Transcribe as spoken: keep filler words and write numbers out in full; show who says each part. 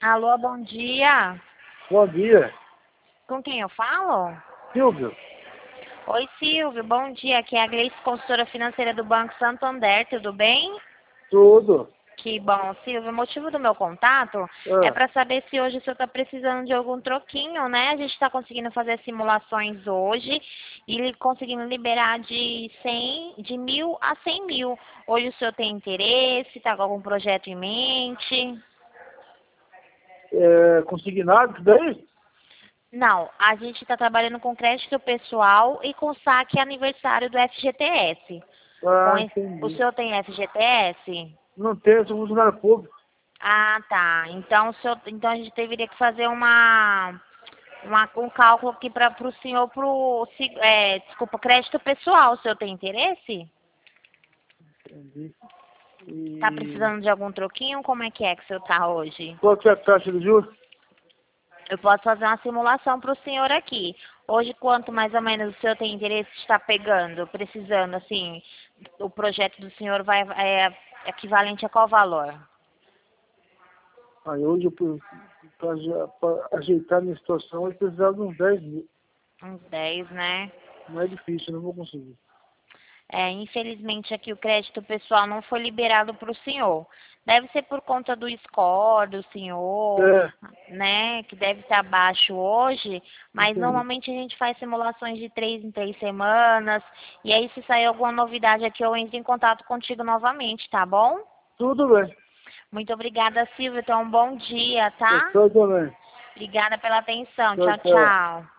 Speaker 1: Alô, bom dia.
Speaker 2: Bom dia,
Speaker 1: Com quem eu falo?
Speaker 2: Silvio.
Speaker 1: Oi, Silvio, bom dia. Aqui é a Gleice, consultora financeira do Banco Santander, tudo bem?
Speaker 2: Tudo.
Speaker 1: Que bom, Silvio. O motivo do meu contato é
Speaker 2: Ah,
Speaker 1: para saber se hoje o senhor está precisando de algum troquinho, né? A gente está conseguindo fazer simulações hoje e li- conseguindo liberar de cem, de mil a cem mil. Hoje o senhor tem interesse, está com algum projeto em mente?
Speaker 2: é, consignado isso daí?
Speaker 1: Não, a gente está trabalhando com crédito pessoal e com saque aniversário do F G T S. Com
Speaker 2: Ah,
Speaker 1: esse- o
Speaker 2: entendi.
Speaker 1: senhor tem F G T S?
Speaker 2: Não tem, sou funcionário público.
Speaker 1: Ah, tá. Então, o senhor, então a gente deveria que fazer uma, uma um cálculo aqui para o senhor, pro, se- é, desculpa, crédito pessoal. O senhor tem interesse?
Speaker 2: Entendi.
Speaker 1: Tá
Speaker 2: E
Speaker 1: precisando de algum troquinho? Como é que é que o senhor tá hoje?
Speaker 2: qual que é a taxa de juros?
Speaker 1: Eu posso fazer uma simulação para o senhor aqui. Hoje, quanto mais ou menos o senhor tem interesse de estar pegando, precisando, assim, o projeto do senhor vai é equivalente a qual valor?
Speaker 2: Aí hoje, para ajeitar minha situação, eu precisava de uns dez mil.
Speaker 1: Uns dez, né?
Speaker 2: Não é difícil, eu não vou conseguir.
Speaker 1: É, infelizmente aqui o crédito pessoal não foi liberado para o senhor. Deve ser por conta do score do senhor,
Speaker 2: É,
Speaker 1: né, que deve estar baixo hoje, mas
Speaker 2: entendi.
Speaker 1: normalmente a gente faz simulações de três em três semanas, e aí se sair alguma novidade aqui eu entro em contato contigo novamente, tá bom?
Speaker 2: Tudo bem.
Speaker 1: Muito obrigada, Silvia, então um bom dia,
Speaker 2: Eu
Speaker 1: tá?
Speaker 2: sou também.
Speaker 1: Obrigada pela atenção,
Speaker 2: Tchau,
Speaker 1: tchau,
Speaker 2: tchau.
Speaker 1: tchau.